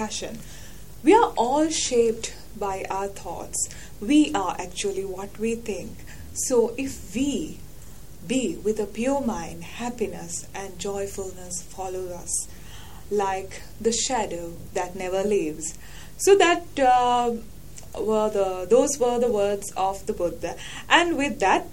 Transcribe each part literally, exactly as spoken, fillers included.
discussion. We are all shaped by our thoughts. We are actually what we think. So if we be with a pure mind, happiness and joyfulness follow us like the shadow that never leaves. So that uh, were the those were the words of the Buddha. And with that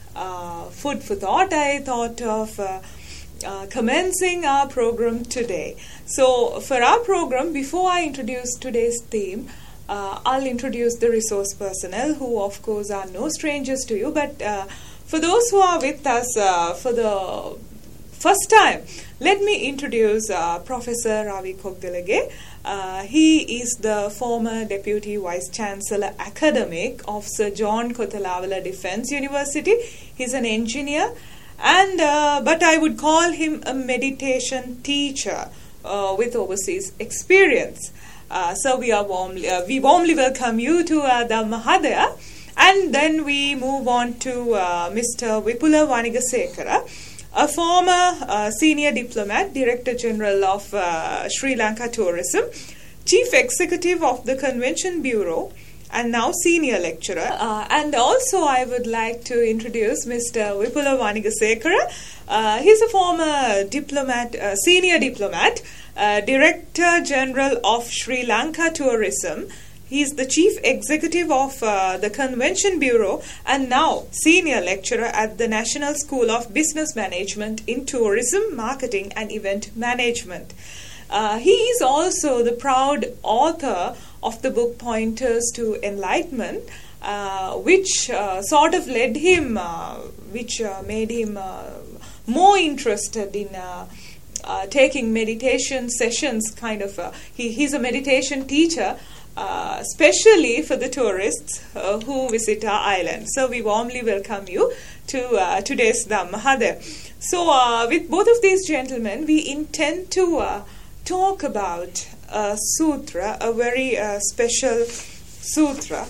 uh, food for thought, I thought of uh, uh, commencing our program today. So for our program, before I introduce today's theme, uh, I'll introduce the resource personnel, who of course are no strangers to you. But uh, for those who are with us uh, for the first time, let me introduce uh, Professor Ravi Koggalage. Uh, he is the former Deputy Vice Chancellor Academic of Sir John Kothalavala Defence University. He's an engineer, and uh, but I would call him a meditation teacher uh, with overseas experience. Uh, so we are warmly uh, we warmly welcome you to uh, the Mahadaya, and then we move on to uh, Mister Vipula Vanigasekara, a former uh, senior diplomat, Director General of uh, Sri Lanka Tourism, Chief Executive of the Convention Bureau, and now senior lecturer. Uh, and also I would like to introduce Mister Vipula Vanigasekara. Uh, he's a former diplomat, uh, senior diplomat, uh, Director General of Sri Lanka Tourism. He is the Chief Executive of uh, the Convention Bureau and now Senior Lecturer at the National School of Business Management in Tourism, Marketing and Event Management. Uh, he is also the proud author of the book Pointers to Enlightenment, uh, which uh, sort of led him, uh, which uh, made him uh, more interested in uh, uh, taking meditation sessions, kind of. Uh, he, he's a meditation teacher, Uh, especially for the tourists uh, who visit our island. So we warmly welcome you to uh, today's Dhammahada. So uh, with both of these gentlemen, we intend to uh, talk about a sutra, a very uh, special sutra,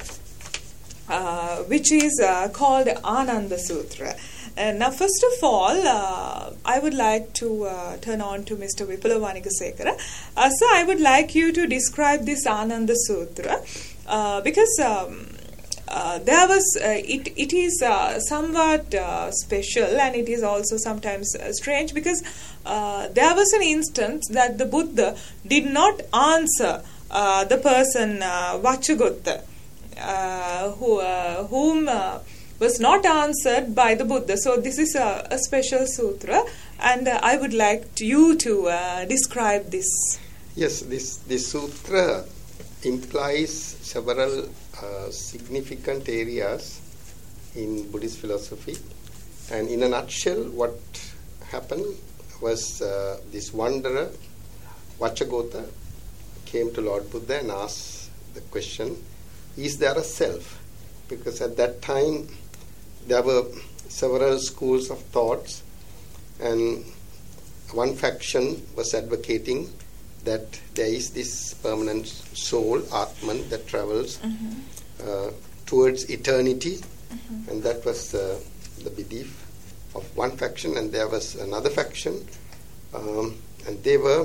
uh, which is uh, called Ananda Sutra. And now, first of all, uh, I would like to uh, turn on to Mister Vipula Vanigasekara. Uh, so, I would like you to describe this Ananda Sutra uh, because um, uh, there was uh, it. It is uh, somewhat uh, special, and it is also sometimes uh, strange because uh, there was an instance that the Buddha did not answer uh, the person uh, Vachagutta, uh, who uh, whom. Uh, was not answered by the Buddha. So this is a, a special sutra, and uh, I would like to you to uh, describe this. Yes, this, this sutra implies several uh, significant areas in Buddhist philosophy. And in a nutshell, what happened was uh, this wanderer, Vachagota, came to Lord Buddha and asked the question, is there a self? Because at that time, there were several schools of thoughts, and one faction was advocating that there is this permanent soul, Atman, that travels mm-hmm. uh, towards eternity, mm-hmm. and that was uh, the belief of one faction. And there was another faction, um, and they were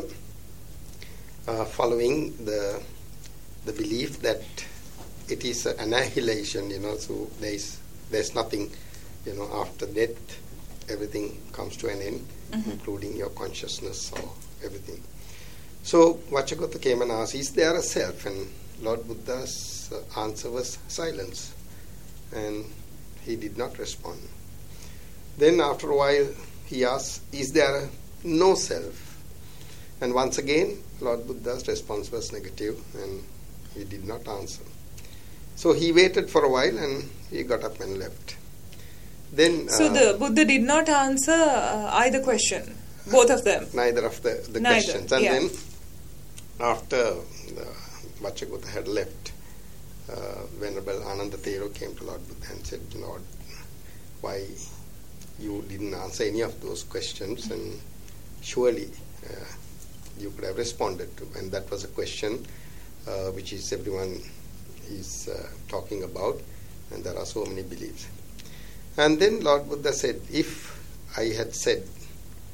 uh, following the the belief that it is an annihilation, you know, so there is there's nothing, you know, after death, everything comes to an end, mm-hmm. including your consciousness or everything. So Vachagota came and asked, is there a self? And Lord Buddha's uh, answer was silence, and he did not respond. Then after a while he asked, is there a no self? And once again Lord Buddha's response was negative, and he did not answer. So he waited for a while and he got up and left. Then, so uh, the Buddha did not answer uh, either question, both of them? Neither of the, the Neither, questions. And yeah. then after uh, Vachagota had left, uh, Venerable Ananda Thero came to Lord Buddha and said, Lord, why you didn't answer any of those questions, and surely uh, you could have responded to. And that was a question uh, which is everyone is uh, talking about, and there are so many beliefs. And then Lord Buddha said, if I had said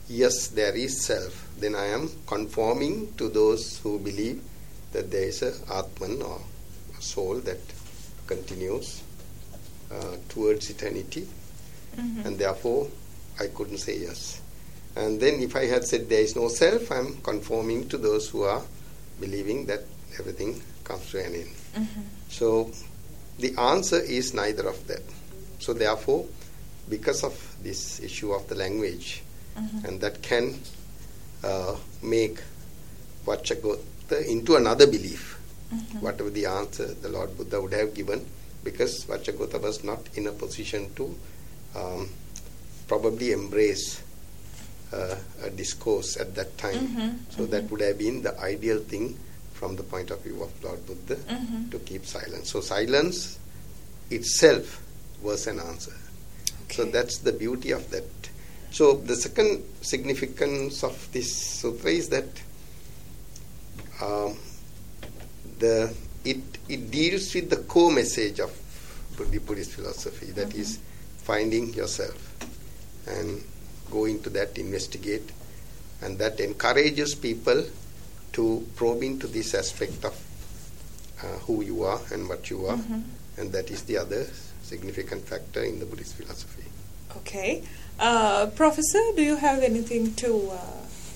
yes, there is self, then I am conforming to those who believe that there is a Atman or a soul that continues uh, towards eternity, mm-hmm. and therefore I couldn't say yes. And then if I had said there is no self, I am conforming to those who are believing that everything comes to an end. Mm-hmm. So the answer is neither of them. So therefore, because of this issue of the language, mm-hmm. and that can uh, make Vacchagotta into another belief, mm-hmm. whatever the answer the Lord Buddha would have given, because Vacchagotta was not in a position to um, probably embrace uh, a discourse at that time. Mm-hmm. So mm-hmm. that would have been the ideal thing from the point of view of Lord Buddha, mm-hmm. to keep silence. So silence itself was an answer. Okay. So that's the beauty of that. So the second significance of this sutra is that um, the it it deals with the core message of the Buddhist philosophy, that mm-hmm. is finding yourself and go into that, investigate, and that encourages people to probe into this aspect of uh, who you are and what you are, mm-hmm. and that is the other significant factor in the Buddhist philosophy. Okay. Uh, Professor, do you have anything to uh,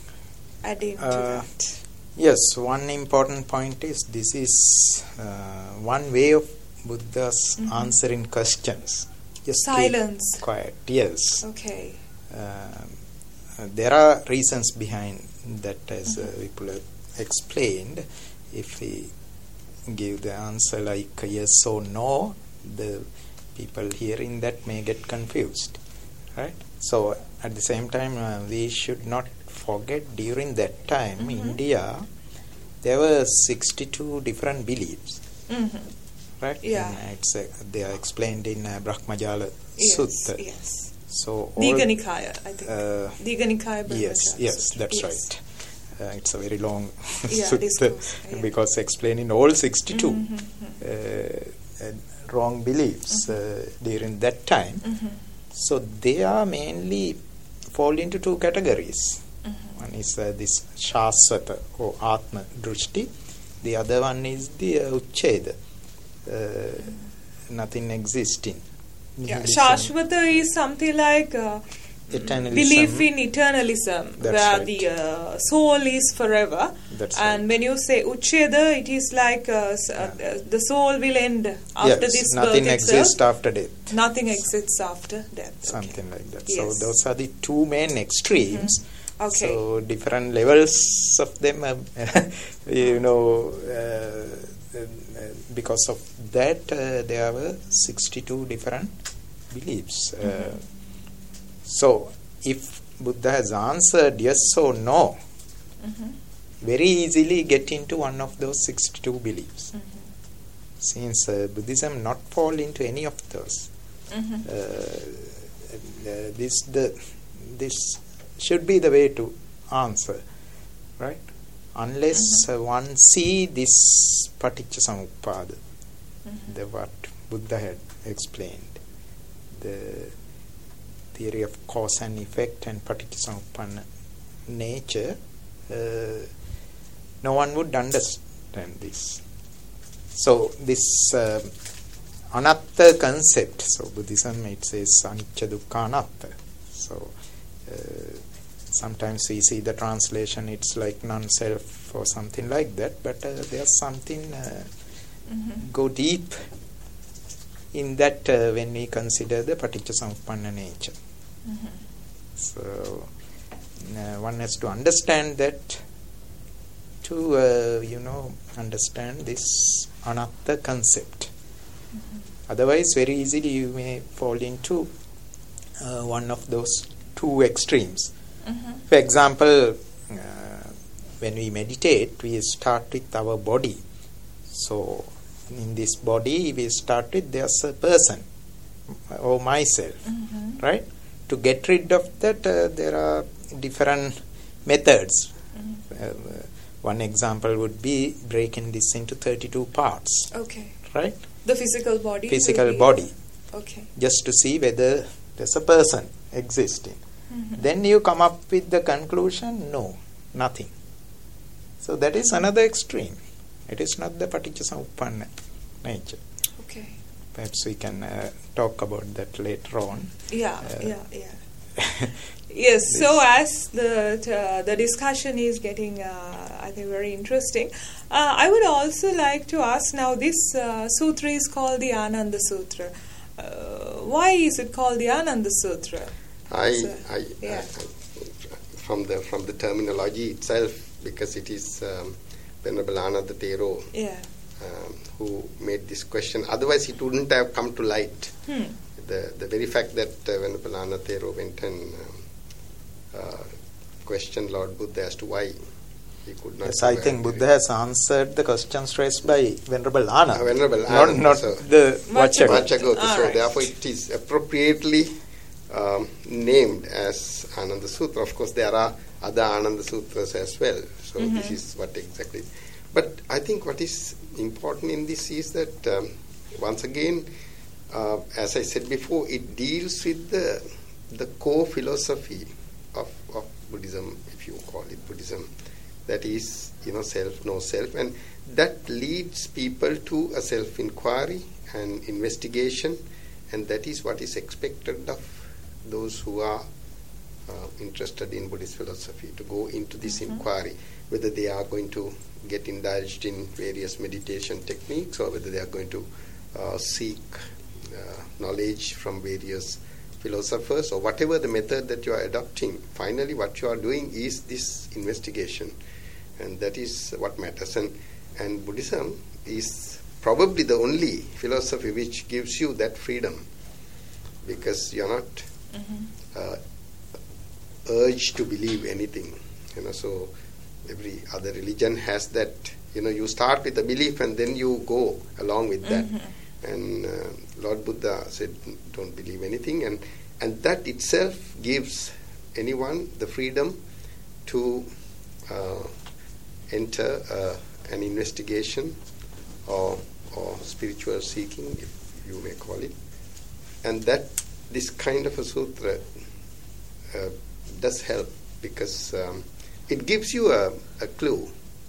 add into uh, that? Yes, one important point is this is uh, one way of Buddha's mm-hmm. answering questions. Just silence. Quiet, yes. Okay. Uh, there are reasons behind that, as mm-hmm. uh, Vipula explained. If we give the answer like yes or no, the people hearing that may get confused, right? So at the same time, uh, we should not forget during that time, mm-hmm. India, there were sixty-two different beliefs, mm-hmm. right? Yeah. And it's, uh, they are explained in uh, Brahmajala yes, Sutta. Yes. So Digha Nikaya, I think. Uh, Digha Nikaya Brahmajala Yes, yes, Sutta. that's yes. right. Uh, it's a very long yeah, sutta, yeah. because explaining all sixty-two mm-hmm. uh, uh, wrong beliefs mm-hmm. uh, during that time. Mm-hmm. So they are mainly fall into two categories. Mm-hmm. One is uh, this Shasvata or Atma Drushti. The other one is the uh, Uchcheda, uh, mm-hmm. nothing existing. Yeah, Shashvata is something like uh, belief in eternalism, That's where right. the uh, soul is forever. That's and right. when you say Uchcheda, it is like uh, yeah. uh, the soul will end after yes, this nothing birth exists itself. after death. Nothing exists after death. Something okay. like that. Yes. So those are the two main extremes. Mm-hmm. Okay. So different levels of them, uh, you know, uh, uh, because of that, uh, there were sixty-two different beliefs. Mm-hmm. Uh, so, if Buddha has answered yes or no, mm-hmm. very easily get into one of those sixty-two beliefs. Mm-hmm. Since uh, Buddhism not fall into any of those, mm-hmm. uh, uh, this the this should be the way to answer, right? Unless mm-hmm. uh, one see this Paticcasamuppada, mm-hmm. the what Buddha had explained, the theory of cause and effect and Paticcasamuppanna nature, uh, no one would understand this. So this uh, anatta concept, so Buddhism it says anicca dukkha anatta. So uh, sometimes we see the translation it's like non-self or something like that, but uh, there's something uh, mm-hmm. go deep in that uh, when we consider the Paticcasamuppanna nature. Mm-hmm. So uh, one has to understand that to uh, you know understand this anatta concept. Mm-hmm. Otherwise very easily you may fall into uh, one of those two extremes. Mm-hmm. For example, uh, when we meditate, we start with our body. So in this body we start with there's a person or myself, mm-hmm. right? To get rid of that uh, there are different methods. Mm-hmm. uh, one example would be breaking this into thirty-two parts. Okay. Right? The physical body. Physical body. Okay. Just to see whether there's a person existing. Mhm. then you come up with the conclusion, no, nothing. So that is another extreme. It is not the Paticcasamuppanna nature. Okay. Perhaps we can uh, talk about that later on. Yeah, Uh, yeah, yeah. Yes, so as the uh, the discussion is getting, uh, I think, very interesting, uh, I would also like to ask now, this uh, sutra is called the Ananda Sutra. Uh, why is it called the Ananda Sutra? I, So, I, yeah. I, from the from the terminology itself, because it is um, Venerable Ananda Thero Yeah. um, who made this question. Otherwise, it wouldn't have come to light. Hmm. The the very fact that uh, Venerable Ananda Thero went and um, uh, questioned Lord Buddha as to why he could not. Yes, do I a- think Buddha has answered the questions raised by Venerable Ananda. Uh, Venerable not, Ananda, not so- the Vachagota. Vachagota. Vachagota. All So right. therefore, it is appropriately um, named as Ananda Sutra. Of course, there are other Ananda Sutras as well. So Mhm. this is what exactly. But I think what is important in this is that um, once again, uh, as I said before, it deals with the the core philosophy of, of Buddhism, if you call it Buddhism. That is, you know, self, no self, and that leads people to a self-inquiry and investigation, and that is what is expected of those who are uh, interested in Buddhist philosophy, to go into this Mhm. inquiry, whether they are going to get indulged in various meditation techniques or whether they are going to uh, seek uh, knowledge from various philosophers or whatever the method that you are adopting. Finally, what you are doing is this investigation, and that is what matters. And, and Buddhism is probably the only philosophy which gives you that freedom, because you are not Mhm. uh, urged to believe anything. You know, so every other religion has that. You know, you start with a belief and then you go along with that. Mhm. And uh, Lord Buddha said, don't believe anything, and and that itself gives anyone the freedom to uh, enter uh, an investigation or or spiritual seeking, if you may call it. And that this kind of a sutra uh, does help, because um, it gives you a, a clue.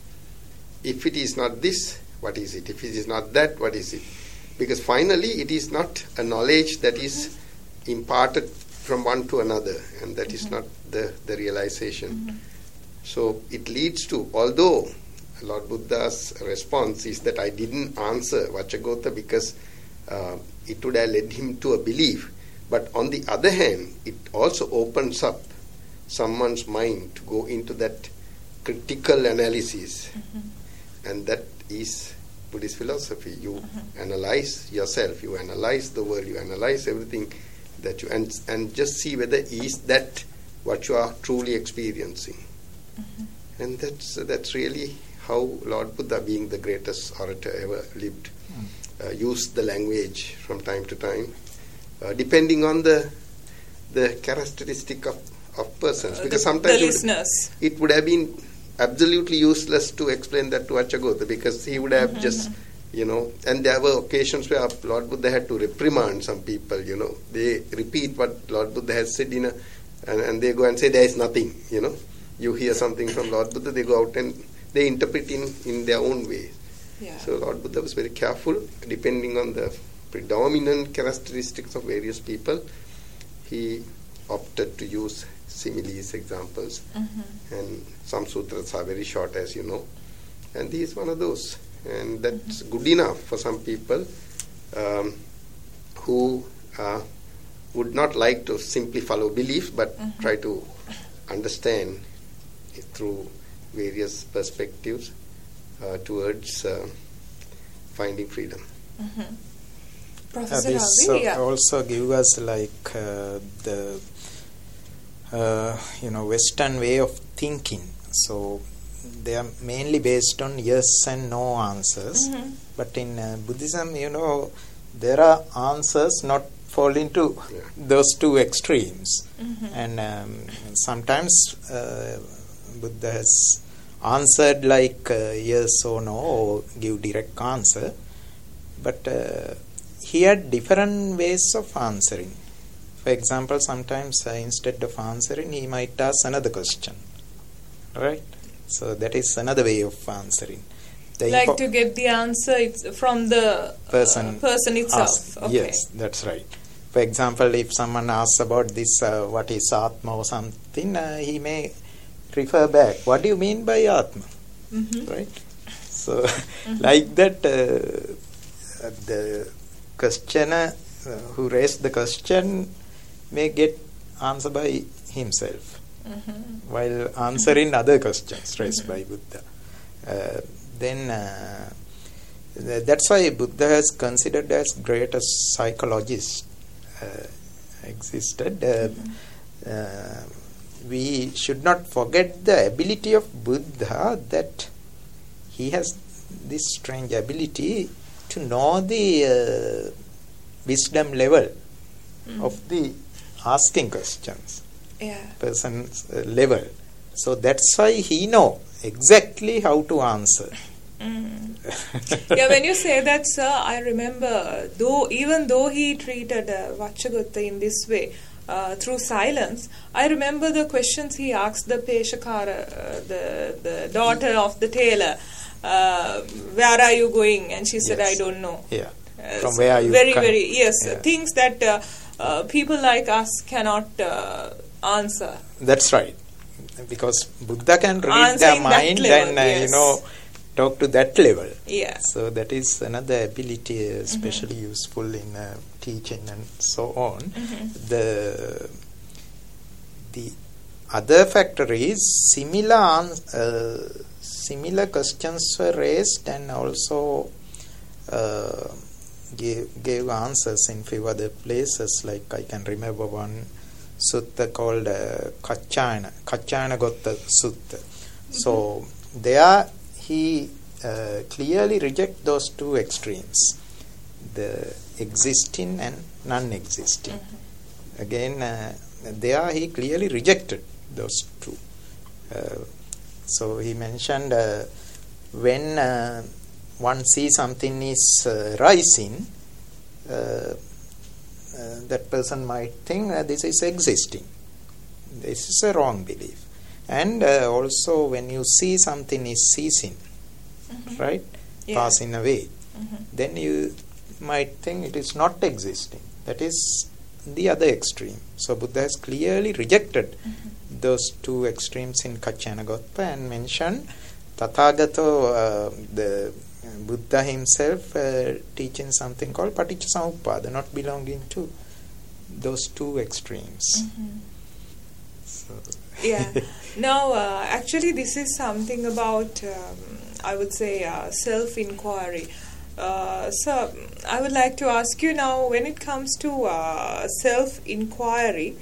If it is not this, what is it? If it is not that, what is it? Because finally it is not a knowledge that is imparted from one to another, and that is not the, the realization. So it leads to, although Lord Buddha's response is that I didn't answer Vachagota because uh, it would have led him to a belief, but on the other hand, it also opens up someone's mind to go into that critical analysis, and that is Buddhist philosophy. You analyze yourself, you analyze the world, you analyze everything that you and and just see whether is that what you are truly experiencing. And that's that's really how Lord Buddha, being the greatest orator ever lived, uh, used the language from time to time, uh, depending on the the characteristic of, of persons. Uh, Because the, sometimes the it would- listeners. it would have been absolutely useless to explain that to Vachagota, because he would have Mhm, just, you know, and there were occasions where Lord Buddha had to reprimand some people, you know. They repeat what Lord Buddha has said in a, and, and they go and say there is nothing, you know. You hear something from Lord Buddha, they go out and they interpret in, in their own way. Yeah. So Lord Buddha was very careful, depending on the predominant characteristics of various people. He opted to use similes, examples, Mhm. and some sutras are very short, as you know, and he is one of those, and that's good enough for some people um, who uh, would not like to simply follow belief, but Mhm. try to understand it through various perspectives uh, towards uh, finding freedom. Mhm. Uh, Professor this Ravi, uh, yeah. also give us like uh, the uh, you know Western way of thinking. So they are mainly based on yes and no answers. Mhm. But in uh, Buddhism, you know, there are answers not fall into Yeah. those two extremes. Mhm. And um, sometimes uh, Buddha has answered like uh, yes or no, or give direct answer. But uh, he had different ways of answering. For example, sometimes uh, instead of answering, he might ask another question. Right? So that is another way of answering. The like info- to get the answer it's from the person, uh, person itself. ask. Okay. Yes, that's right. For example, if someone asks about this, uh, what is Atma or something, uh, he may refer back. What do you mean by Atma? Mm-hmm. Right? So, mm-hmm. like that, uh, the questioner uh, who raised the question may get answer by himself, mm-hmm. while answering mm-hmm. other questions raised mm-hmm. by Buddha. Uh, then uh, th- that's why Buddha has considered as greatest psychologist uh, existed. Uh, mm-hmm. uh, we should not forget the ability of Buddha, that he has this strange ability to know the uh, wisdom level mm. of the asking questions, yeah. person's uh, level. So that's why he know exactly how to answer. Mm. Yeah, when you say that, sir, I remember, though even though he treated uh, Vachagutta in this way, uh, through silence, I remember the questions he asked the Peshakara, uh, the, the daughter of the tailor. Uh, where are you going? And she said, yes. I don't know. Yeah. Uh, From so where are you Very, coming? very, yes. Yeah. Things that uh, uh, people like us cannot uh, answer. That's right. Because Buddha can read Answering their mind level, and, uh, yes. you know, talk to that level. Yeah. So that is another ability, uh, especially mm-hmm. useful in uh, teaching and so on. Mm-hmm. The the other factor is similar uh, similar questions were raised, and also uh, gave, gave answers in few other places. Like I can remember one sutta called uh, Kachana, Kachana Gotta Sutta. Mm-hmm. So there he uh, clearly reject those two extremes, the existing and non-existing. Mm-hmm. Again, uh, there he clearly rejected those two. Uh, so he mentioned uh, when uh, one sees something is uh, rising, uh, uh, that person might think uh, this is existing. This is a wrong belief. And uh, also when you see something is ceasing, mm-hmm. right, yeah. passing away, mm-hmm. then you might think it is not existing. That is the other extreme. So Buddha has clearly rejected mm-hmm. those two extremes in Kacchanagotta and mentioned Tathagato, uh, the Buddha himself uh, teaching something called Paticcasamuppada, not belonging to those two extremes. Mm-hmm. So yeah. Now, uh, actually, this is something about, um, I would say, uh, self-inquiry. Uh, so, I would like to ask you now, when it comes to uh, self-inquiry,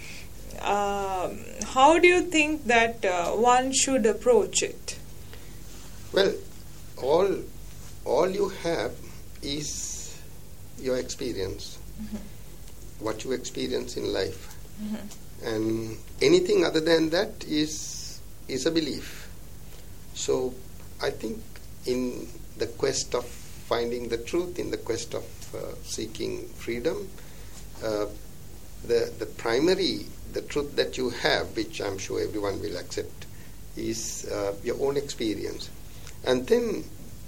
um, how do you think that uh, one should approach it? Well, all all you have is your experience, mm-hmm. what you experience in life. Mm-hmm. And anything other than that is is a belief. So I think in the quest of finding the truth, in the quest of uh, seeking freedom, uh, the the primary, the truth that you have, which I'm sure everyone will accept, is uh, your own experience. And then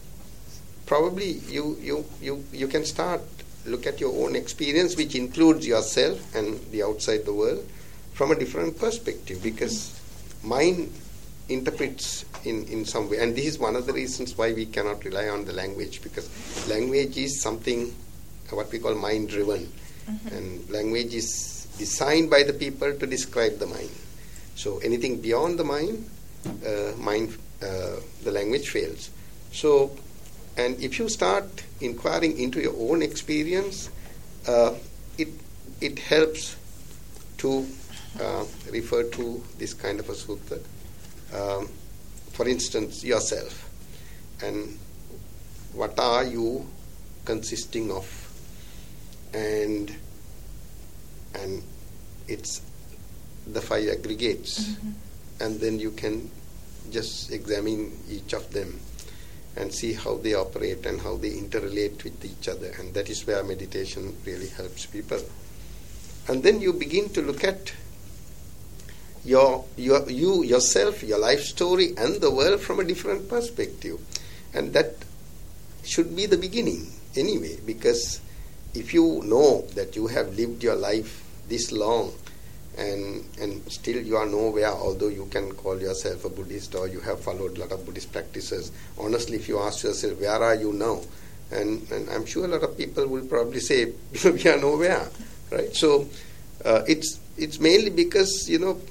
probably you, you, you, you can start look at your own experience, which includes yourself and the outside the world, from a different perspective, because mind interprets in, in some way. And this is one of the reasons why we cannot rely on the language, because language is something what we call mind-driven. Mm-hmm. And language is designed by the people to describe the mind. So anything beyond the mind, uh, mind uh, the language fails. So, and if you start inquiring into your own experience, uh, it it helps to uh, refer to this kind of a sutta. Um, for instance, yourself, and what are you consisting of, and and it's the five aggregates, mm-hmm. and then you can just examine each of them and see how they operate and how they interrelate with each other, and that is where meditation really helps people. and then you begin to look at your, your you yourself, your life story, and the world from a different perspective. And that should be the beginning anyway, because if you know that you have lived your life this long and and still you are nowhere, although you can call yourself a Buddhist or you have followed a lot of Buddhist practices, honestly, if you ask yourself, where are you now? And, and I'm sure a lot of people will probably say, we are nowhere, right? So uh, it's it's mainly because, you know,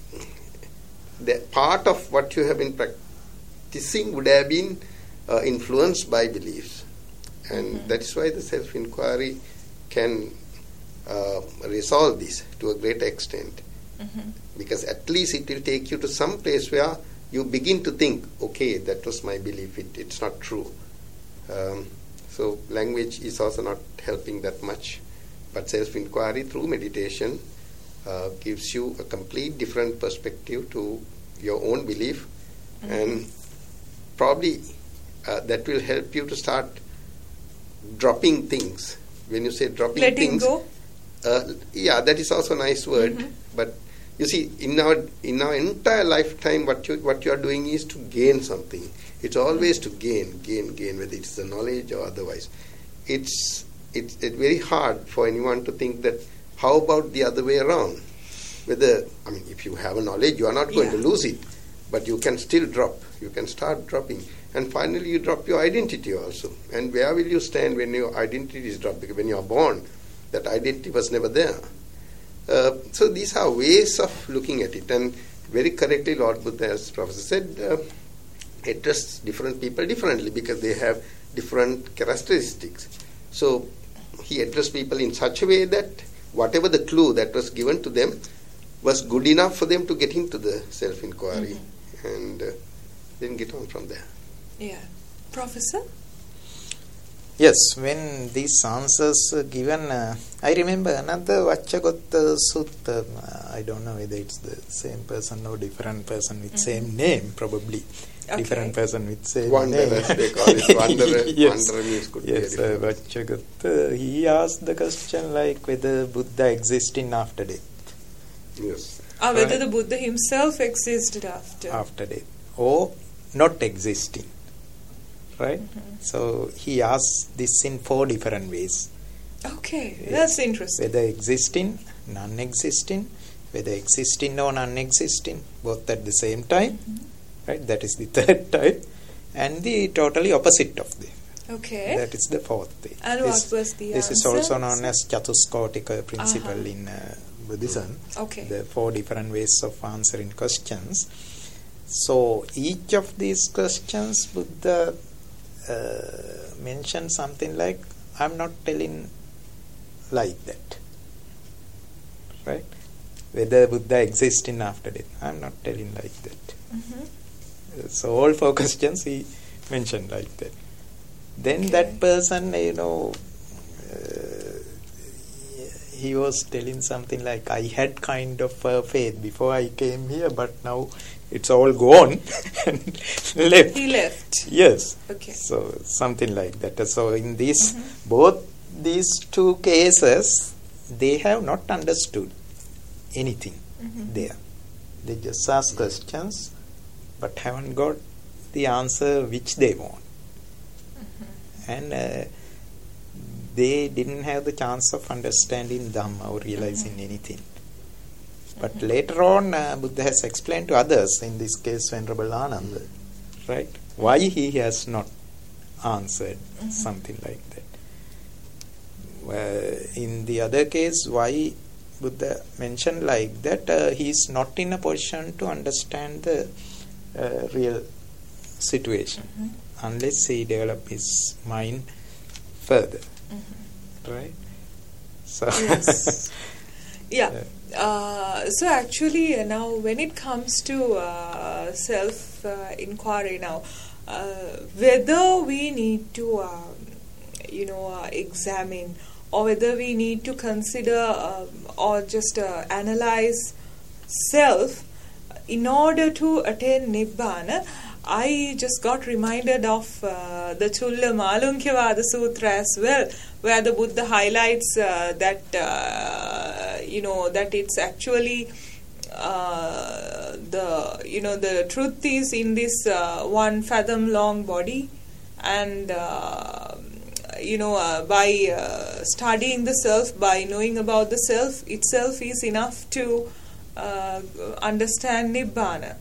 the part of what you have been practicing would have been uh, influenced by beliefs. And mm-hmm. that is why the self-inquiry can uh, resolve this to a great extent. Mm-hmm. Because at least it will take you to some place where you begin to think, okay, that was my belief, it, it's not true. Um, so language is also not helping that much. But self-inquiry through meditation uh, gives you a complete different perspective to your own belief. Mm-hmm. And probably uh, that will help you to start dropping things. When you say dropping Letting things, go? Uh, yeah, that is also a nice word. Mm-hmm. But you see, in our in our entire lifetime, what you what you are doing is to gain something. It's always to gain, gain, gain, whether it's the knowledge or otherwise. It's it's, it's very hard for anyone to think that. How about the other way around? Whether I mean, if you have a knowledge, you are not going yeah. to lose it, but you can still drop. You can start dropping. And finally, you drop your identity also. And where will you stand when your identity is dropped? Because when you are born, that identity was never there. Uh, so these are ways of looking at it. And very correctly, Lord Buddha, as Professor said, uh, address different people differently because they have different characteristics. So he addressed people in such a way that whatever the clue that was given to them was good enough for them to get into the self-inquiry mm-hmm. and uh, then get on from there. Yeah. Professor? Yes, when these answers are given, uh, I remember another Vacchagotta Sutta. Uh, I don't know whether it's the same person or different person with mm-hmm. same name, probably. Okay. Different person with same Wanderer, name. they call it Wanderer. Yes, Wanderer means could yes be a uh, Vacchagotta, he asked the question like whether Buddha exists in after death. Yes. Or whether right? the Buddha himself existed after. After death. Or not existing. Right? Mm-hmm. So he asked this in four different ways. Okay, yes. That's interesting. Whether existing, non-existing, whether existing or non-existing, both at the same time. Mm-hmm. Right? That is the third type. And the totally opposite of them. Okay. That is the fourth thing. And this, what was the This answer? is also known as Chatusskotika principle uh-huh. in uh, Buddhism. Okay. The four different ways of answering questions. So each of these questions, Buddha Uh, mention something like, I'm not telling like that. Right? Whether Buddha exists in after death, I'm not telling like that. Mm-hmm. Uh, so all four questions he mentioned like that. Then okay. that person, you know, uh, he was telling something like, I had kind of uh, faith before I came here, but now it's all gone and left. He left. Yes. Okay. So something like that. So in these mm-hmm. both these two cases, they have not understood anything mm-hmm. there. They just ask questions, but haven't got the answer which they want, mm-hmm. and uh, they didn't have the chance of understanding Dhamma or realizing mm-hmm. anything. But mm-hmm. later on, uh, Buddha has explained to others, in this case Venerable Ananda, right, why he has not answered mm-hmm. something like that. Uh, in the other case, why Buddha mentioned like that, uh, he is not in a position to understand the uh, real situation mm-hmm. unless he develop his mind further, mm-hmm. right? So, yes. yeah. Uh, so actually uh, now when it comes to uh, self uh, inquiry now, uh, whether we need to uh, you know uh, examine or whether we need to consider uh, or just uh, analyze self in order to attain Nibbana, I just got reminded of uh, the Chulla Malunkyavada Sutra as well, where the Buddha highlights uh, that uh, you know, that it's actually uh, the, you know, the truth is in this uh, one fathom long body, and uh, you know, uh, by uh, studying the self, by knowing about the self itself is enough to uh, understand Nibbana.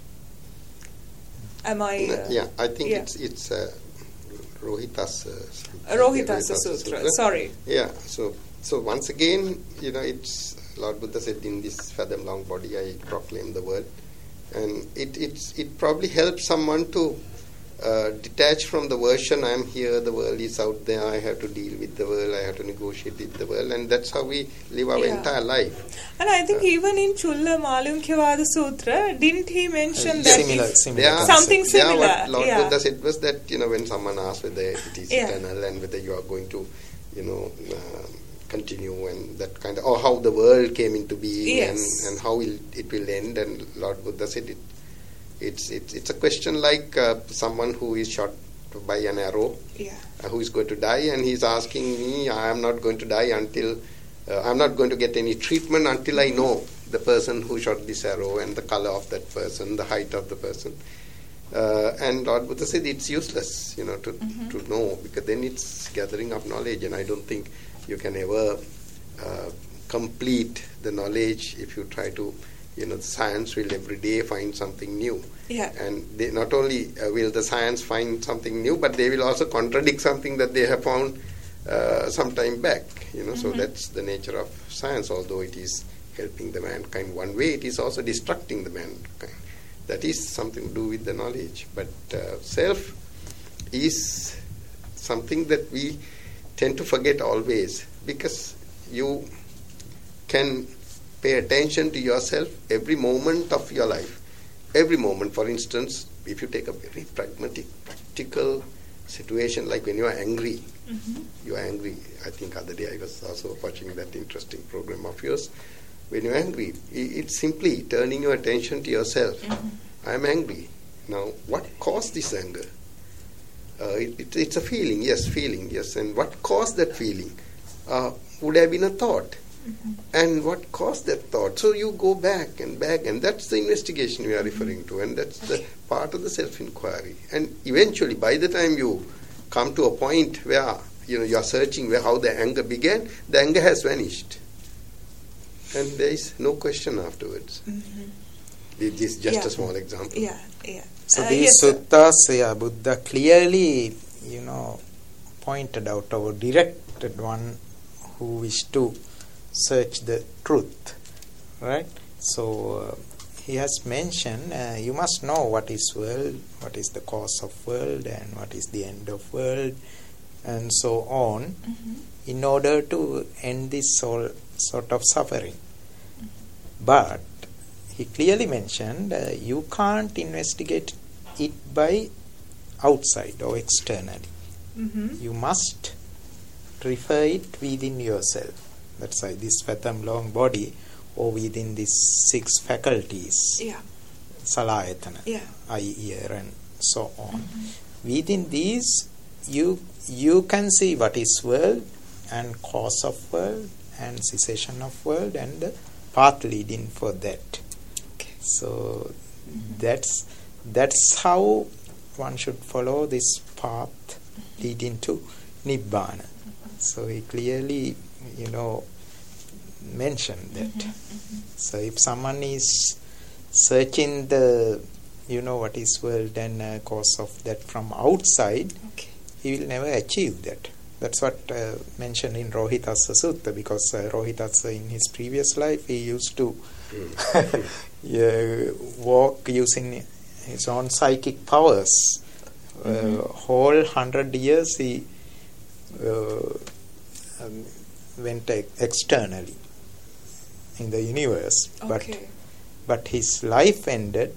Am I? Uh, yeah, I think yeah. it's it's uh, Rohitasa. Uh, Rohitasa Sutra. Sutra. Sorry. Yeah. So so once again, you know, it's Lord Buddha said, in this fathom long body I proclaim the word, and it it's it probably helps someone to uh, detach from the version I am here, the world is out there, I have to deal with the world, I have to negotiate with the world, and that's how we live our yeah. entire life. And I think uh, even in Chulla Malunkyavada Sutra, didn't he mention uh, that similar, if similar yeah, something similar? Yeah, what Lord yeah. Buddha said was that, you know, when someone asks whether it is yeah. eternal and whether you are going to, you know, uh, continue and that kind of, or how the world came into being, yes. and, and how will, it will end, and Lord Buddha said it. It's it's it's a question like uh, someone who is shot by an arrow, yeah. uh, who is going to die, and he's asking me, I am not going to die until uh, I'm not going to get any treatment until I know the person who shot this arrow and the color of that person, the height of the person. Uh, and Lord Buddha said it's useless, you know, to mm-hmm. to know, because then it's gathering of knowledge, and I don't think you can ever uh, complete the knowledge if you try to. You know, science will every day find something new. Yeah. And they not only uh, will the science find something new, but they will also contradict something that they have found uh, some time back. You know, mm-hmm. so that's the nature of science. Although it is helping the mankind one way, it is also destructing the mankind. That is something to do with the knowledge. But uh, self is something that we tend to forget always, because you can pay attention to yourself every moment of your life. Every moment. For instance, if you take a very pragmatic, practical situation, like when you are angry, mm-hmm. you are angry. I think other day I was also watching that interesting program of yours. When you are angry, it's simply turning your attention to yourself. Mm-hmm. I am angry. Now, what caused this anger? Uh, it, it, it's a feeling, yes, feeling, yes. And what caused that feeling? Uh, would have been a thought. Mm-hmm. And what caused that thought? So you go back and back, and that's the investigation we are referring to, and that's the part of the self-inquiry. And eventually, by the time you come to a point where you know you are searching where how the anger began, the anger has vanished, and there is no question afterwards. Mm-hmm. This is just yeah. a small example. Yeah, yeah. So uh, these yes, suttas, yeah, Buddha clearly, you know, pointed out or directed one who wished to search the truth, right? So uh, he has mentioned uh, you must know what is world, what is the cause of world, and what is the end of world, and so on, mm-hmm. in order to end this all sort of suffering. Mm-hmm. But he clearly mentioned uh, you can't investigate it by outside or externally. Mm-hmm. You must refer it within yourself. That's why this fathom long body, or within these six faculties, yeah. salayatana, yeah. eye, ear, and so on. Mm-hmm. Within these, you you can see what is world, and cause of world, and cessation of world, and the path leading for that. Okay. So mm-hmm. that's that's how one should follow this path mm-hmm. leading to Nibbana. Mm-hmm. So he clearly, you know, mentioned that. Mm-hmm, mm-hmm. So if someone is searching the, you know, what is world and uh, cause of that from outside, okay. he will never achieve that. That's what uh, mentioned in Rohitasa Sutta, because uh, Rohitasa in his previous life, he used to yeah, walk using his own psychic powers. Mm-hmm. Uh, whole hundred years he uh, um, went e- externally in the universe, okay. but but his life ended,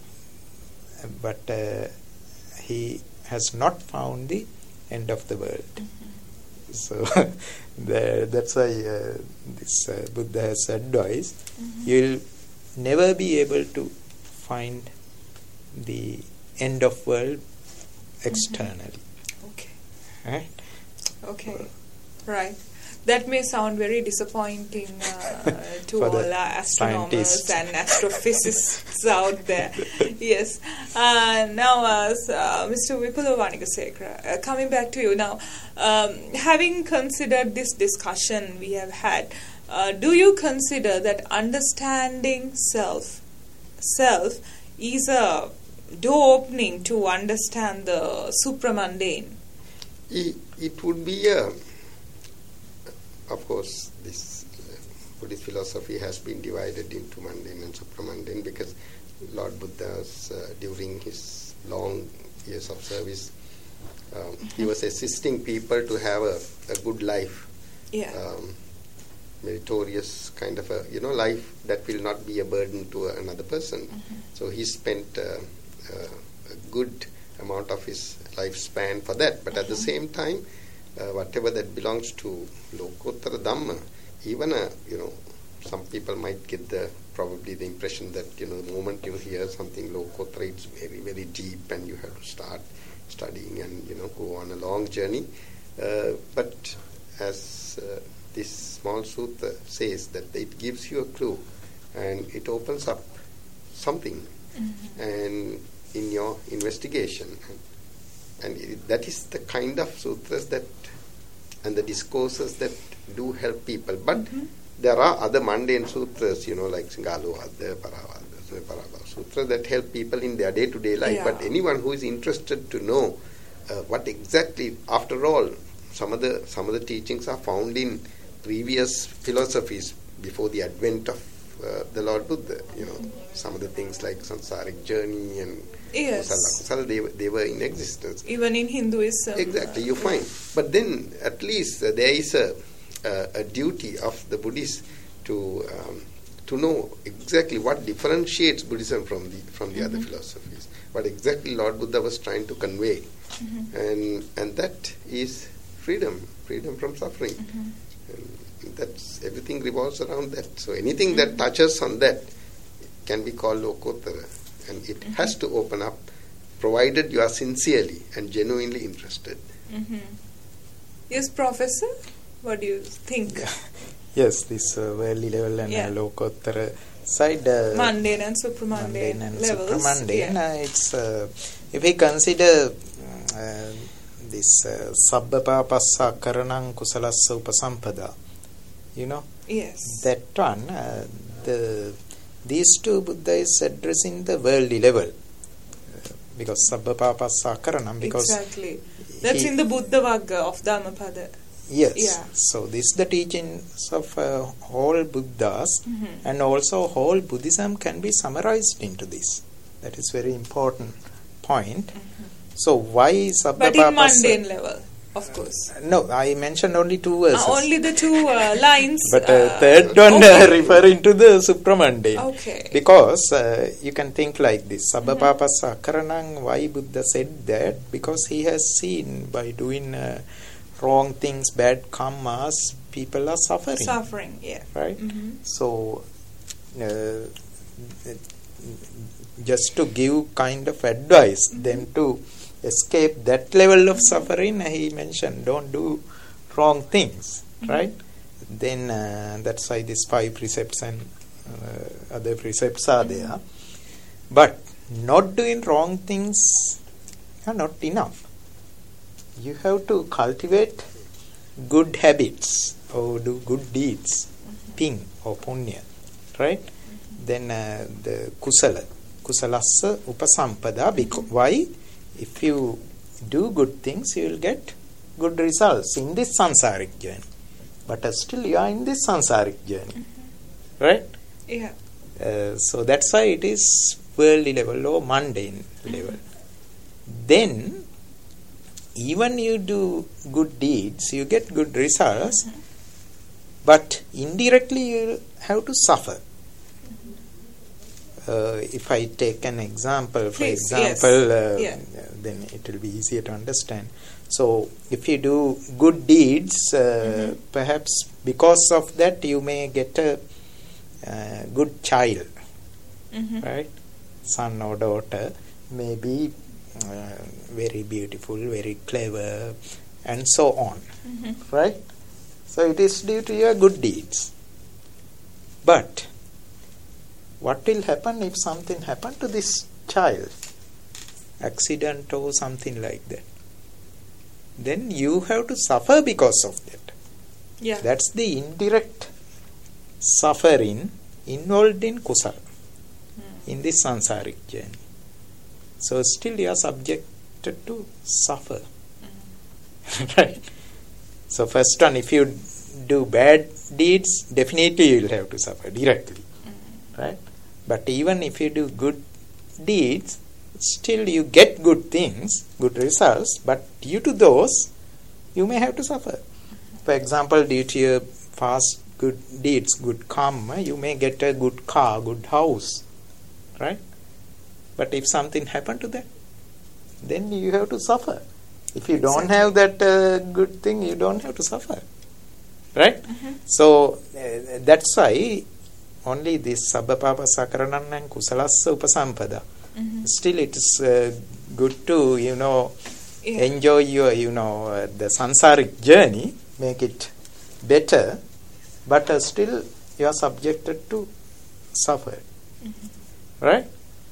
but uh, he has not found the end of the world. Mm-hmm. So the, that's why uh, this uh, Buddha has advised, mm-hmm. you'll never be able to find the end of world externally. Mm-hmm. Okay. Right? Okay. Right. that may sound very disappointing uh, to For all the our astronomers scientists. and astrophysicists out there. Yes. Uh, now, uh, s- uh, Mister Vipula Vanigasekara, uh, coming back to you now, um, having considered this discussion we have had, uh, do you consider that understanding self, self is a door opening to understand the supramundane? It, it would be a, of course, this uh, Buddhist philosophy has been divided into mundane and supramundane because Lord Buddha's, uh, during his long years of service, um, he was assisting people to have a, a good life, Yeah. um, meritorious kind of a, you know, life that will not be a burden to another person. Mm-hmm. So he spent uh, uh, a good amount of his lifespan for that. But at the same time, uh, whatever that belongs to Lokottara Dhamma, even a, you know, some people might get the probably the impression that, you know, the moment you hear something Lokottara, it's very, very deep and you have to start studying and, you know, go on a long journey. Uh, but as uh, this small sutta says, that it gives you a clue and it opens up something Mm-hmm. and in your investigation. And it, that is the kind of sutras that and the discourses that do help people. But Mm-hmm. there are other mundane sutras, you know, like Singalovada, Paravada, Parava sutras that help people in their day-to-day life. Yeah. But anyone who is interested to know uh, what exactly, after all, some of the some of the teachings are found in previous philosophies before the advent of uh, the Lord Buddha. You know, some of the things like samsaric journey and Yes. kusala, kusala, they, were- they were in existence. Even in Hinduism. Exactly, you find. But then, at least uh, there is a, uh, a duty of the Buddhists to um, to know exactly what differentiates Buddhism from the from the Mm-hmm. other philosophies. What exactly Lord Buddha was trying to convey, Mm-hmm. and and that is freedom, freedom from suffering. Mm-hmm. And that's everything revolves around that. So anything that touches on that can be called Lokottara, and it Mm-hmm. has to open up, provided you are sincerely and genuinely interested. Mm-hmm. Yes, Professor? What do you think? Yes, this uh, worldly level and Yeah. uh, Lokottara side. Uh, Mundane and supramundane mundane and levels. supramundane. Yeah. Uh, it's uh, if we consider mm, uh, this uh, sabbapapassa karanang kusalassa upasampada, you know, Yes. that one, uh, the these two Buddha is addressing the worldly level, uh, because sabbapapassa karanam, because exactly. That's he- in the Buddha Vagga of Dhammapada. yes, Yeah. so this is the teachings of uh, all Buddhas, Mhm. and also whole Buddhism can be summarized into this. That is very important point. So why Mm-hmm. But in sabbapapassa? mundane level, of course. No, I mentioned only two verses. Uh, only the two uh, lines. But uh, uh, third one okay. uh, referring to the supramundane. Okay. Because uh, you can think like this. Sabbapapassa karanang, why Buddha said that? Because he has seen by doing uh, wrong things, bad karmas, people are suffering. Suffering, yeah. Right? Mhm. So, uh, just to give kind of advice, then to escape that level of suffering, he mentioned, don't do wrong things, right? Then uh, that's why these five precepts and uh, other precepts are there. But not doing wrong things are not enough. You have to cultivate good habits or do good deeds, ping or punya, right? Then uh, the kusala, kusalassa upasampada. Because why? If you do good things, you will get good results in this sansaric journey. But uh, still, you are in this sansaric journey, right? Yeah. Uh, so that's why it is worldly level or mundane level. Then, even you do good deeds, you get good results, but indirectly you have to suffer. Uh, if I take an example, for Please, example, yes. uh, Yeah. then it will be easier to understand. So, if you do good deeds, uh, perhaps because of that you may get a uh, good child, Mhm. right? Son or daughter may be uh, very beautiful, very clever, and so on, Mhm. right? So it is due to your good deeds. But what will happen if something happened to this child? Accident or something like that. Then you have to suffer because of that. Yeah. That's the indirect suffering involved in kusal, mm. in this sansaric journey. So still you are subjected to suffer. Mm. Right? So first one, if you do bad deeds, definitely you will have to suffer directly. Mm. Right? But even if you do good deeds, still you get good things, good results, but due to those, you may have to suffer. For example, due to your past good deeds, good karma, you may get a good car, good house, right? But if something happened to that, then you have to suffer. If you don't exactly. have that uh, good thing, you don't have to suffer, right? Mm-hmm. So uh, that's why only this sabbapapa sakaranam and kusalassa upasampada. Mm-hmm. Still, it is uh, good to, you know, yeah. enjoy your, you know, uh, the sansaric journey, make it better, but uh, still you are subjected to suffer. Mm-hmm. Right?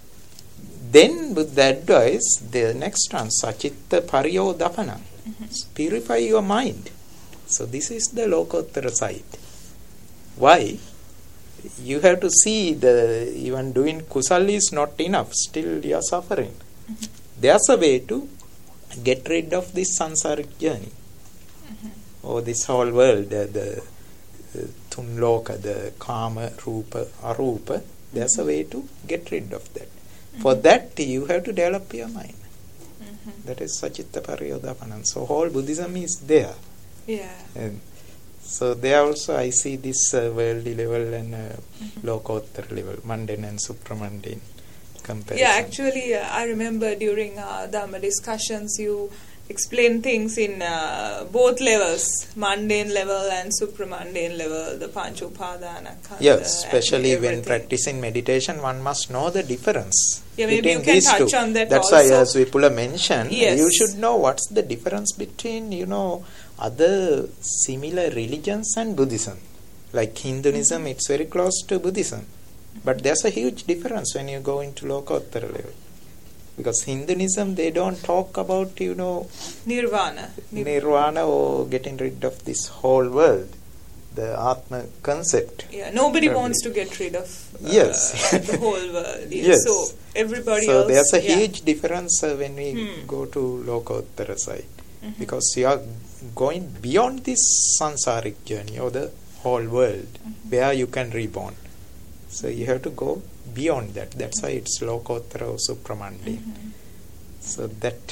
Then, with the advice, the next one, sachitta pariyodapana, mm-hmm. purify your mind. So, this is the lokottara side. Why? You have to see the even doing kusal is not enough. Still you are suffering. Mm-hmm. There's a way to get rid of this sansaric journey. Mm-hmm. Or this whole world, the, the, the tunloka, the kama, rupa, arupa. There's mm-hmm. a way to get rid of that. Mm-hmm. For that you have to develop your mind. Mm-hmm. That is sachitta pariyodapana. So whole Buddhism is there. Yeah. And so there also I see this uh, worldly level and uh, mm-hmm. lokottara level, mundane and supramundane comparison. Yeah, actually uh, I remember during uh, Dhamma discussions you explain things in uh, both levels, mundane level and supramundane level, the pancha upadana. Yes, especially when practicing meditation, one must know the difference yeah, maybe between you can these touch two. On that That's also. why, as Vipula mentioned, yes. you should know what's the difference between, you know, other similar religions and Buddhism. Like Hinduism, mm-hmm. it's very close to Buddhism. But there's a huge difference when you go into Lokottara level. Because Hinduism, they don't talk about, you know, Nirvana. Nirvana or getting rid of this whole world. The Atma concept. Yeah, nobody probably. wants to get rid of uh, yes. the whole world. Yeah. Yes. So everybody so else. So there's a yeah. huge difference uh, when we hmm. go to Lokottara side. Mm-hmm. Because you are going beyond this sansaric journey or the whole world mm-hmm. where you can reborn. So you have to go beyond that. That's why it's Lokottara or supramundane. Mm-hmm. So that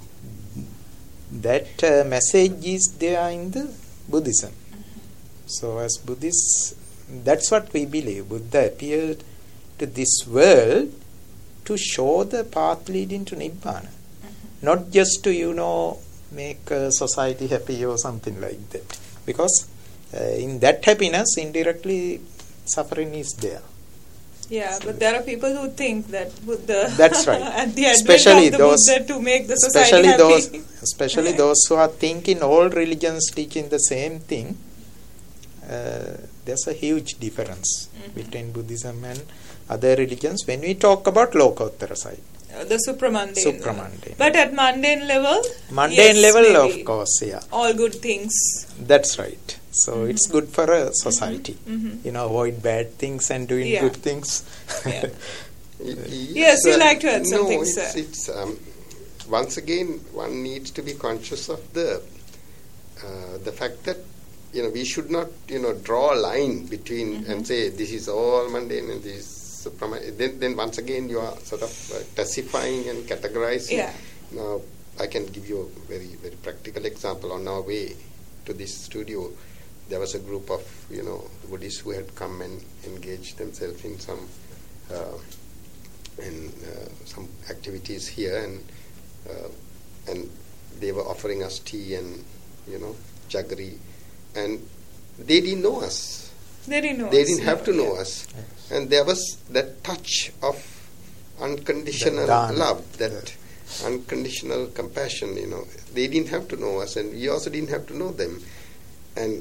that uh, message is there in the Buddhism. Mm-hmm. So as Buddhists, that's what we believe. Buddha appeared to this world to show the path leading to Nibbana. Mm-hmm. Not just to, you know, make uh, society happy or something like that. Because uh, in that happiness, indirectly, suffering is there. Yeah, so but there are people who think that Buddha that's right. at the advent especially of the those, Buddha to make the society especially happy. Those, especially those who are thinking all religions teaching the same thing, uh, there's a huge difference mm-hmm. between Buddhism and other religions when we talk about Lokottara side. Uh, the supramundane. Supramundane. But at mundane level? Mundane yes, level, maybe. of course, yeah. All good things. That's right. So mm-hmm. it's good for a society. Mm-hmm. You know, avoid bad things and doing yeah. good things. Yeah. yes, yes, you uh, like to add no, something, it's, sir. It's, um, once again, one needs to be conscious of the uh, the fact that, you know, we should not, you know, draw a line between mm-hmm. and say this is all mundane and this is supramundane. Then, then once again you are sort of uh, classifying and categorizing. Yeah. Now, I can give you a very, very practical example. On our way to this studio, there was a group of, you know, Buddhists who had come and engaged themselves in some uh, in uh, some activities here, and uh, and they were offering us tea and, you know, jaggery, and they didn't know us. They didn't know they us. didn't have no, to know yeah. us, yes. And there was that touch of unconditional love, that yeah. unconditional compassion. You know, they didn't have to know us, and we also didn't have to know them, and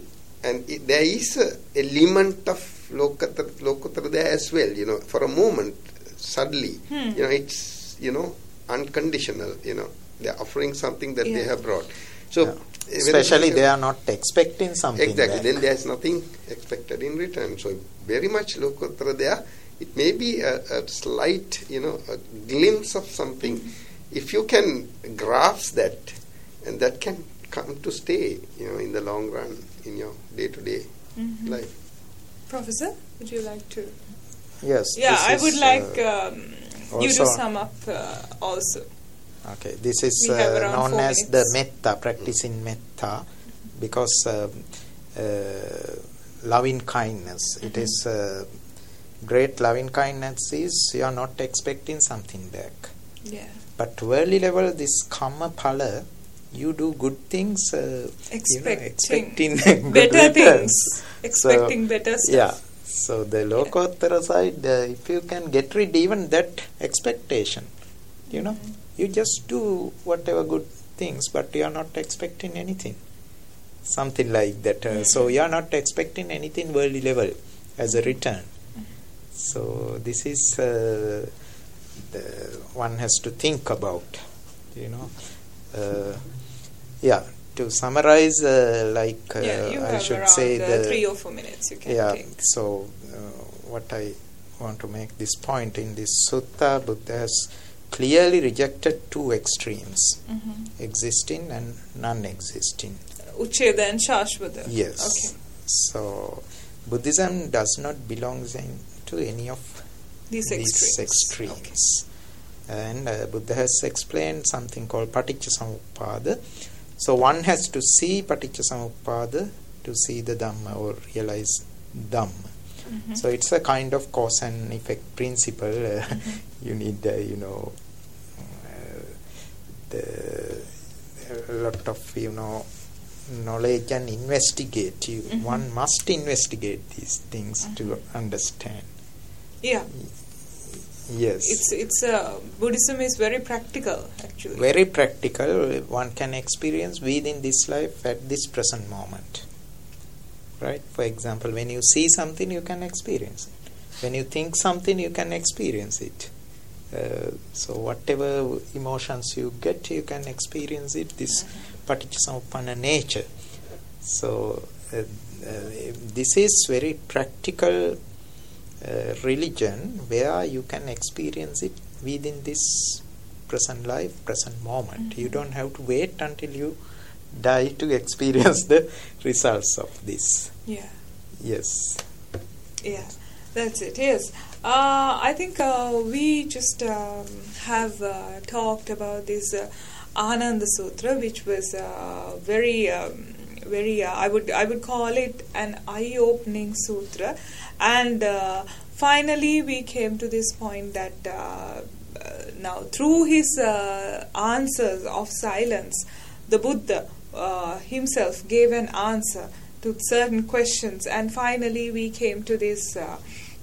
and it, there is a element of Lokotara, Lokotara there as well, you know, for a moment, suddenly, Hmm. you know, it's, you know, unconditional, you know, they're offering something that Yeah. they have brought. So, Yeah. whether Especially it's- they are not expecting something Exactly, back. then there's nothing expected in return. So, very much Lokotara there. It may be a, a slight, you know, a glimpse of something. If you can grasp that, and that can come to stay, you know, in the long run, in your day-to-day Mhm. life. Professor, would you like to? Yes. Yeah, this I is, would like uh, um, you to also- sum up uh, also. Okay, this is We have uh, around known four as minutes. the metta, practicing metta, because um, uh, loving kindness. It Mhm. is uh, great loving kindness is you are not expecting something back. Yeah. But worldly level, this karma phala, you do good things, uh, you know, Expecting expecting good better returns. things. Expecting better stuff. Yeah. So the Lokottara side, uh, if you can get rid even that expectation, you know, Mhm. you just do whatever good things, but you are not expecting anything. Something like that. Uh, Mhm. So you are not expecting anything worldly level as a return. So this is uh, the one has to think about, you know. Uh, yeah. To summarize, uh, like uh, yeah, you I have should around say uh, the three or four minutes you can yeah. take. So uh, what I want to make this point in this sutta, Buddha has clearly rejected two extremes: Mm-hmm. existing and non-existing. Ucheda and Shashvata. Yes. Okay. So Buddhism does not belong in, to any of These these extremes. extremes. And uh, Buddha has explained something called Paticcasamuppada. So one has to see Paticcasamuppada to see the Dhamma or realize Dhamma. Mhm. So it's a kind of cause and effect principle. Uh, Mhm. You need, uh, you know, uh, the, a lot of, you know, knowledge and investigate. You, Mhm. One must investigate these things to Mhm. understand. Yeah. Yes. It's it's uh, Buddhism is very practical actually. Very practical. One can experience within this life at this present moment. Right? For example, when you see something, you can experience it. When you think something, you can experience it. Uh, so whatever emotions you get, you can experience it. This Mhm. Paticcasamuppanna nature. So uh, uh, this is very practical uh, religion where you can experience it within this present life, present moment. Mhm. You don't have to wait until you die to experience the results of this. Yeah. Yes. Yeah, that's it. Yes, uh, I think uh, we just um, have uh, talked about this uh, Ananda Sutra, which was uh, very, um, very. Uh, I would, I would call it an eye-opening sutra, and uh, finally we came to this point that uh, uh, now through his uh, answers of silence, the Buddha uh, himself gave an answer to certain questions, and finally we came to this uh,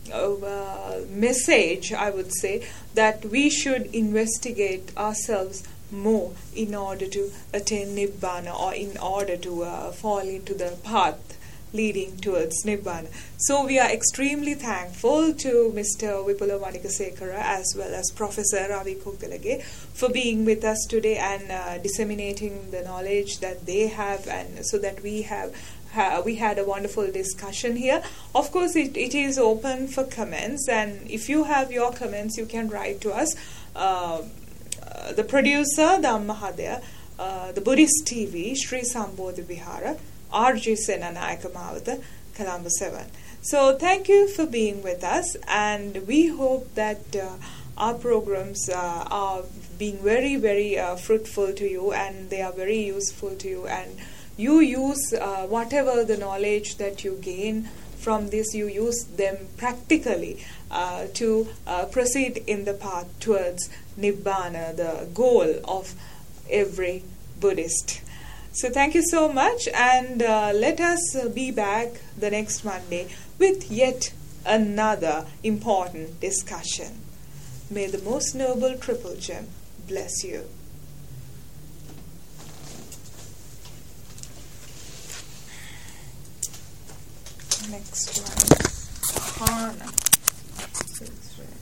uh, message, I would say, that we should investigate ourselves more in order to attain Nibbana, or in order to uh, fall into the path leading towards Nibbana. So we are extremely thankful to Mister Vipula Manikasekara as well as Professor Ravi Kukkalage for being with us today and uh, disseminating the knowledge that they have, and so that we have Ha, we had a wonderful discussion here. Of course, it, it is open for comments, and if you have your comments, you can write to us. Uh, uh, the producer, Dhammahadaya, uh, the Buddhist T V, Sri Sambodhi Vihara, R J Senanayaka Mavata, Colombo seven. So, thank you for being with us, and we hope that uh, our programs uh, are being very, very uh, fruitful to you, and they are very useful to you, and you use uh, whatever the knowledge that you gain from this, you use them practically uh, to uh, proceed in the path towards Nibbana, the goal of every Buddhist. So thank you so much, and uh, let us uh, be back the next Monday with yet another important discussion. May the most noble Triple Gem bless you. Next one. Hana.